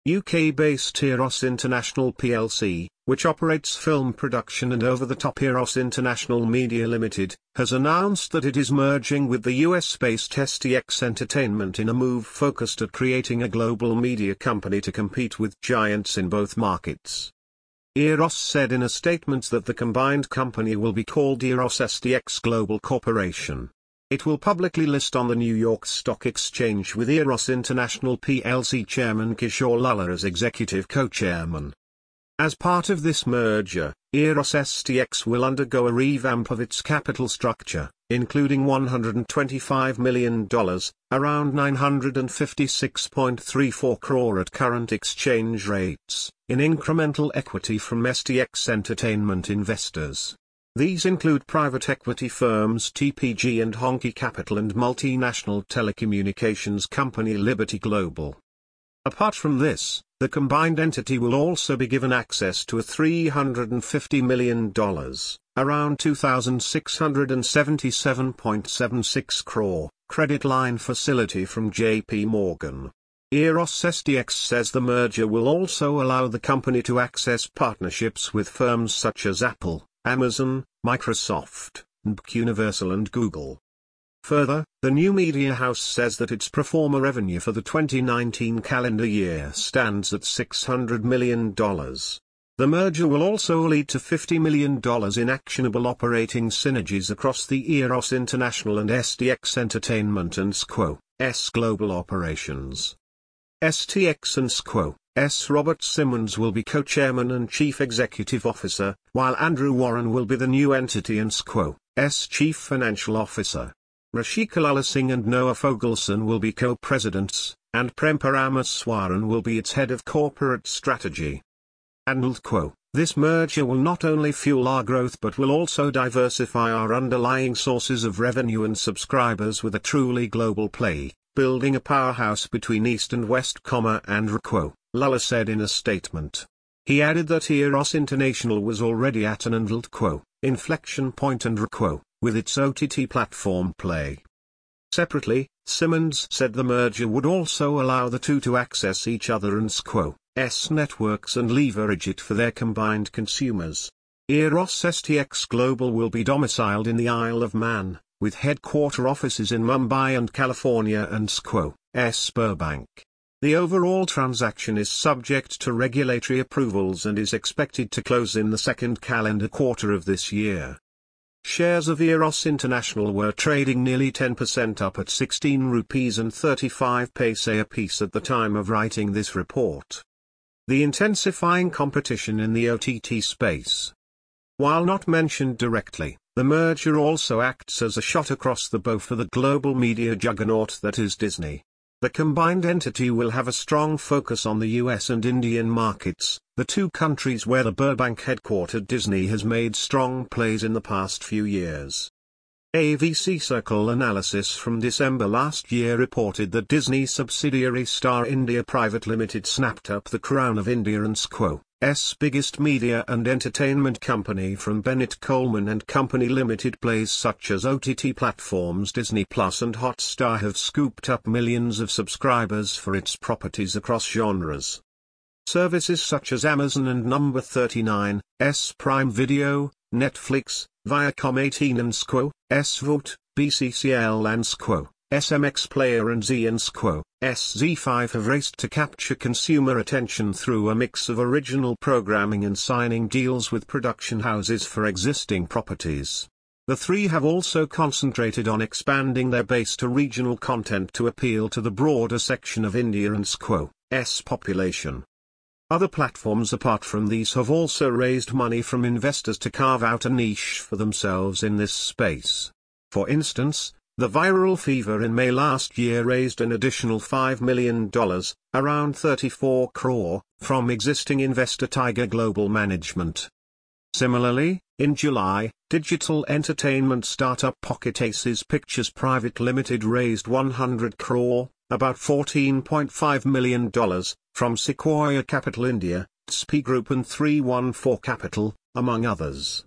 UK-based Eros International plc, which operates film production and over-the-top Eros International Media Limited, has announced that it is merging with the US-based STX Entertainment in a move focused at creating a global media company to compete with giants in both markets. Eros said in a statement that the combined company will be called Eros STX Global Corporation. It will publicly list on the New York Stock Exchange with Eros International plc chairman Kishore Lalla as executive co-chairman. As part of this merger, Eros STX will undergo a revamp of its capital structure, including $125 million, around 956.34 crore at current exchange rates, in incremental equity from STX Entertainment investors. These include private equity firms TPG and Honky Capital and multinational telecommunications company Liberty Global. Apart from this, the combined entity will also be given access to a $350 million, around 2,677.76 crore, credit line facility from JP Morgan. Eros STX says the merger will also allow the company to access partnerships with firms such as Apple, Amazon, Microsoft, Universal and Google. Further, the new media house says that its pro forma revenue for the 2019 calendar year stands at $600 million. The merger will also lead to $50 million in actionable operating synergies across the Eros International and STX Entertainment and SQO.S global operations. STX and SQO.S Robert Simmons will be co-chairman and chief executive officer, while Andrew Warren will be the new entity and SQO.S chief financial officer. Rashika Lalla Singh and Noah Fogelson will be co-presidents, and Prem Paramaswaran will be its head of corporate strategy. And this merger will not only fuel our growth but will also diversify our underlying sources of revenue and subscribers with a truly global play, building a powerhouse between East and West, and Lalla said in a statement. He added that Eros International was already at an inflection point and with its OTT platform Play. Separately, Simmons said the merger would also allow the two to access each other and SQO.S networks and leverage it for their combined consumers. Eros STX Global will be domiciled in the Isle of Man, with headquarter offices in Mumbai and California and SQO.S Burbank. The overall transaction is subject to regulatory approvals and is expected to close in the second calendar quarter of this year. Shares of Eros International were trading nearly 10% up at 16 rupees and 35 paise a piece at the time of writing this report. The intensifying competition in the OTT space. While not mentioned directly, the merger also acts as a shot across the bow for the global media juggernaut that is Disney. The combined entity will have a strong focus on the US and Indian markets, the two countries where the Burbank-headquartered Disney has made strong plays in the past few years. AVC Circle analysis from December last year reported that Disney subsidiary Star India Private Limited snapped up the crown of India and SQO.S biggest media and entertainment company from Bennett Coleman and Company Limited. Plays such as OTT platforms Disney Plus and Hotstar have scooped up millions of subscribers for its properties across genres. Services such as Amazon and Number 39, Prime Video, Netflix, Viacom 18 and SQO.S Voot, BCCL and SQO.S MX Player and Z and SQO.S Z5 have raced to capture consumer attention through a mix of original programming and signing deals with production houses for existing properties. The three have also concentrated on expanding their base to regional content to appeal to the broader section of India and SQO.S population. Other platforms apart from these have also raised money from investors to carve out a niche for themselves in this space. For instance, The Viral Fever in May last year raised an additional $5 million, around 34 crore, from existing investor Tiger Global Management. Similarly, in July, digital entertainment startup Pocket Aces Pictures Private Limited raised 100 crore, about $14.5 million, from Sequoia Capital India, SP Group and 314 Capital, among others.